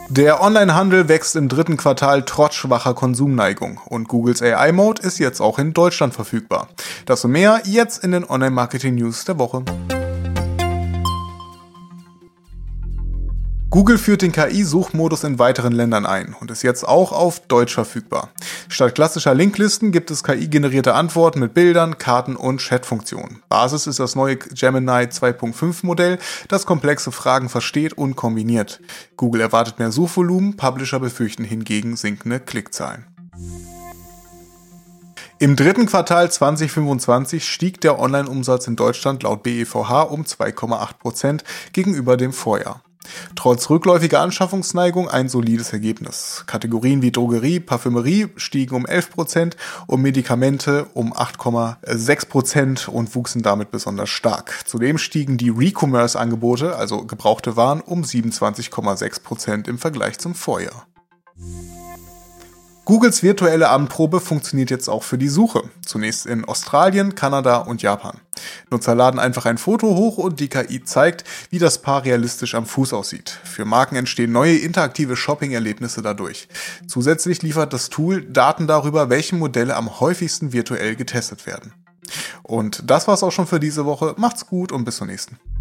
Der Onlinehandel wächst im dritten Quartal trotz schwacher Konsumneigung und Googles AI-Mode ist jetzt auch in Deutschland verfügbar. Das und mehr jetzt in den Online-Marketing-News der Woche. Google führt den KI-Suchmodus in weiteren Ländern ein und ist jetzt auch auf Deutsch verfügbar. Statt klassischer Linklisten gibt es KI-generierte Antworten mit Bildern, Karten und Chatfunktionen. Basis ist das neue Gemini 2.5 Modell, das komplexe Fragen versteht und kombiniert. Google erwartet mehr Suchvolumen, Publisher befürchten hingegen sinkende Klickzahlen. Im dritten Quartal 2025 stieg der Online-Umsatz in Deutschland laut BEVH um 2,8% gegenüber dem Vorjahr. Trotz rückläufiger Anschaffungsneigung ein solides Ergebnis. Kategorien wie Drogerie, Parfümerie stiegen um 11% und Medikamente um 8,6% und wuchsen damit besonders stark. Zudem stiegen die Recommerce-Angebote, also gebrauchte Waren, um 27,6% im Vergleich zum Vorjahr. Googles virtuelle Abendprobe funktioniert jetzt auch für die Suche. Zunächst in Australien, Kanada und Japan. Nutzer laden einfach ein Foto hoch und die KI zeigt, wie das Paar realistisch am Fuß aussieht. Für Marken entstehen neue interaktive Shopping-Erlebnisse dadurch. Zusätzlich liefert das Tool Daten darüber, welche Modelle am häufigsten virtuell getestet werden. Und das war's auch schon für diese Woche. Macht's gut und bis zur nächsten.